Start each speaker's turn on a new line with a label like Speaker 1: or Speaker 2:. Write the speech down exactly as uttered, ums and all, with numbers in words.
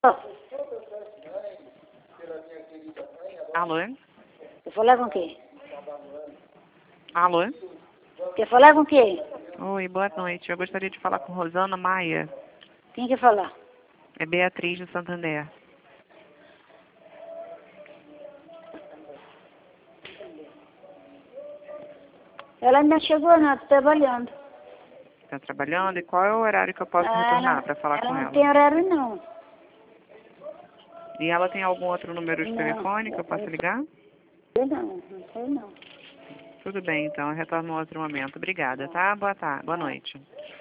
Speaker 1: Alô?
Speaker 2: Quer falar com quem?
Speaker 1: Alô?
Speaker 2: Quer falar com quem?
Speaker 1: Oi, boa noite. Eu gostaria de falar com Rosana Maia.
Speaker 2: Quem quer falar?
Speaker 1: É Beatriz de Santander.
Speaker 2: Ela ainda não chegou, não, tá trabalhando.
Speaker 1: Está trabalhando? E qual é o horário que eu posso
Speaker 2: Ah,
Speaker 1: retornar
Speaker 2: ela,
Speaker 1: para falar
Speaker 2: ela
Speaker 1: com
Speaker 2: não
Speaker 1: ela?
Speaker 2: tem horário, não.
Speaker 1: E ela tem algum outro número de
Speaker 2: Não,
Speaker 1: telefone que eu possa ligar?
Speaker 2: eu não, não sei não.
Speaker 1: Tudo bem, então. Eu retorno em outro momento. Obrigada, tá? Boa tarde. Boa noite.